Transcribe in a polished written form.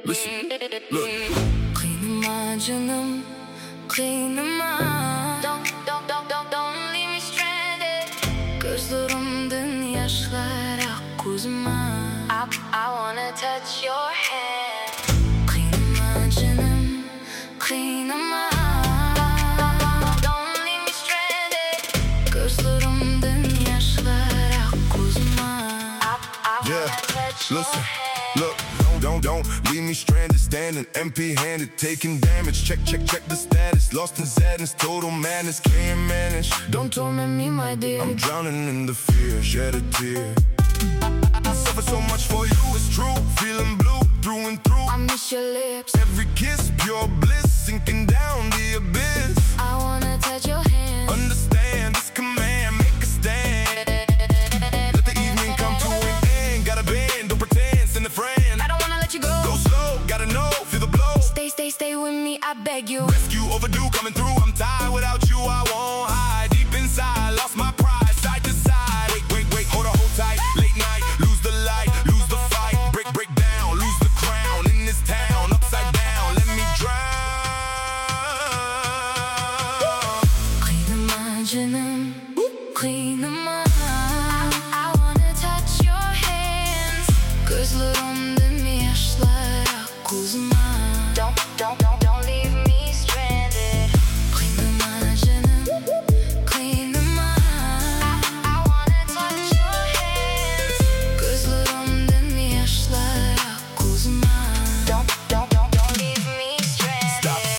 Listen, look. Kıynama canım, kıynama. Don't leave me stranded. Gözlerimden yaşlar akkozma. I wanna touch your hand. Kıynama canım, kıynama. Don't leave me stranded. Gözlerimden yaşlar akkozma. I wanna touch your Listen, hand. look, don't leave me stranded, standing empty-handed, taking damage. Check the status, lost in sadness, total madness, can't manage. Don't torment me, my dear. I'm drowning in the fear, shed a tear. I suffer so much for you, it's true. Feeling blue, through and through. I miss your lips. Every kiss, pure bliss, sinking down the abyss. I wanna touch your hand. Understand this command, make a stand. Let the evening come to an end. Gotta bend, don't pretend, send a friend. I don't wanna let you go. Go slow, gotta know, feel the blow. Stay with me, I beg you. Rescue overdue, coming through. I'm tired without you, I won't hide. Deep inside, lost my